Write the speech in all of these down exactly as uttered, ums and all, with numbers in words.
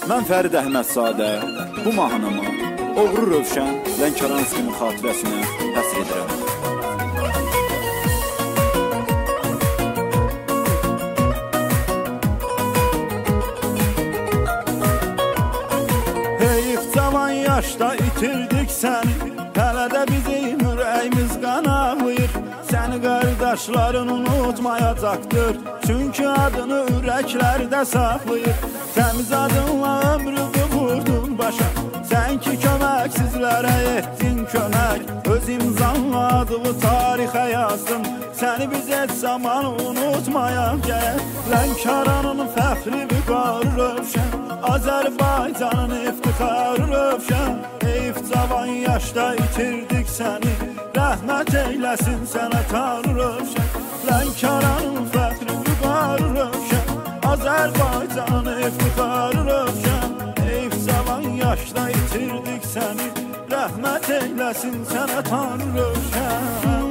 Mən Fərid Əhmədzadə bu mahnımı Oğru Rövşən Lənkəranskinin xatirəsinə həsr edirəm. Heyif cavan yaşda itirdik səni, hələ də bizim ürəyimiz qan ağlayır. Səni qardaşların unutmayacaqdır, çünki adını ürəklərdə saxlayır. Təmiz adınla ömrümü vurdun başa, sən ki köməksizlərə etdin kömək. Öz imzanla adını tarixə yazdım, səni biz heç zaman unutmayaq gərək. Lənkəranın fəxri vüqarı Rövşən, Azərbaycanın iftixarı Rövşən. Heyif cavan yaşda itirdik səni, rəhmət eyləsin sənə Tanrı Rövşən. Lənkəranın fəxri vüqarı Rövşən, Azərbaycanın iftixarı Rövşən. Heyif cavan yaşda itirdik səni, rəhmət eyləsin sənə Tanrı Rövşən.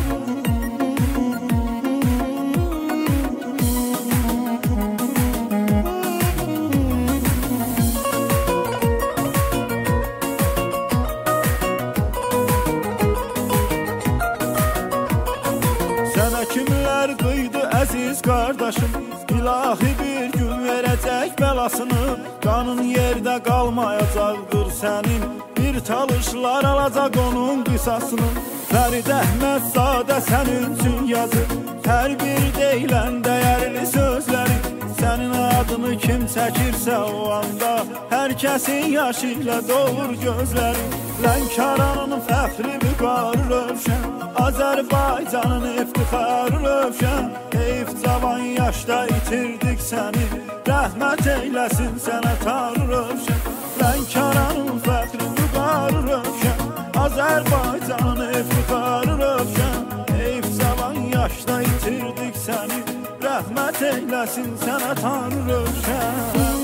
Sənə kimlər qıydı əziz qardaşım, İlahi bir gün verəcək bəlasını. Qanın yerdə qalmayacaqdır sənin, bir talışlar alacaq onun qisasını. Fərid Əhmədzadə sənin üçün yazır hər bir deyilən dəyərli sözləri. Sənin adını kim çəkirsə o anda, hər kəsin yaşı ilə dolur gözləri. Lənkəranın fəxri vüqarı Rövşən, Azərbaycanın iftixarı Rövşən. Heyif cavan yaşda itirdik səni, rəhmət eyləsin sənə Tanrı Rövşən. Lənkəranın fəxri vüqarı Rövşən, Azərbaycanın iftixarı Rövşən. Heyif cavan yaşda itirdik səni, rəhmət eyləsin sənə Tanrı Rövşən.